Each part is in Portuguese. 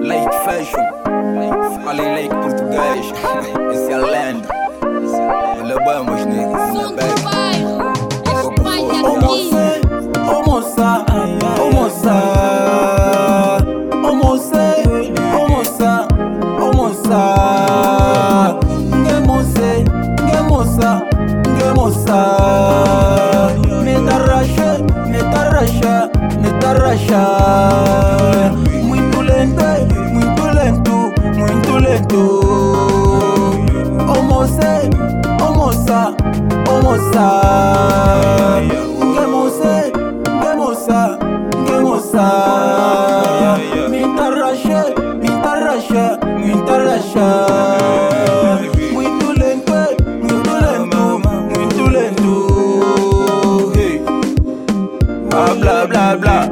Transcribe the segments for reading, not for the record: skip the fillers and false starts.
Lake Fashion, falei Lake português. Esse é a lenda. Olha bem, meus niggas. Ô moça, ô moça, ô moça, ô moça, ô moça, ô moça, que moça, que moça, que moça. Me tá racha, me tá racha, me tá racha. Muito lento, muito lento, muito lento. Ô moça, ô moça, ô moça. Que moça, que moça, que moça. Me tá racha, me tá racha, me tá racha. Muito lento, muito lento, muito lento. Hey. Ah, blá, blá, blá.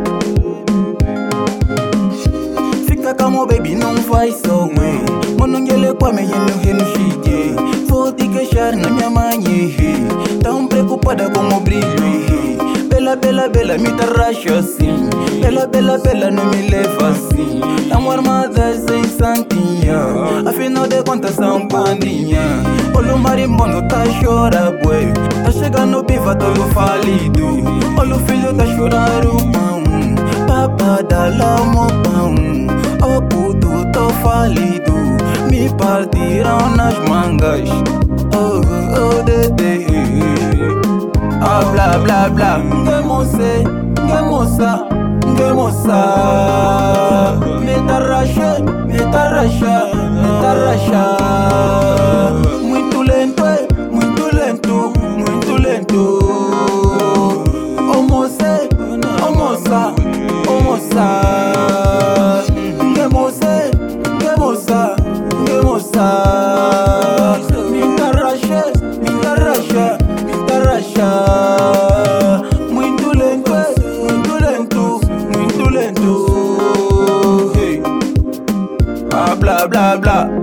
Fica calmo, baby, não faz som, hein. Mano, ele come, ele no chique. Vou te queixar na minha mãe, tão preocupada com o brilho. Bela, bela, bela, me tá racha assim. Bela, bela, bela, não me leva assim. Tão armadas em santinha, afinal de contas são pandinha. Olha o marimbondo tá chora, bué. Tá chegando piva todo falido. Olha o filho tá chorando o pão. Papa dá lá o pão. Oh puto, tô falido. Me partiram nas mangas. Oh, oh, dede. Ah, blá, blá, blá. Que moça, que moça, que moça. Me tá racha, me tá racha, me tá racha. Muito lento, muito lento, muito lento. Oh moça, oh moça, oh moça. Que moça, que moça, que moça. Me tá racha, me tá racha, me tá racha. Muito lento, muito lento, muito lento. Hey. Ah, blá, blá, blá.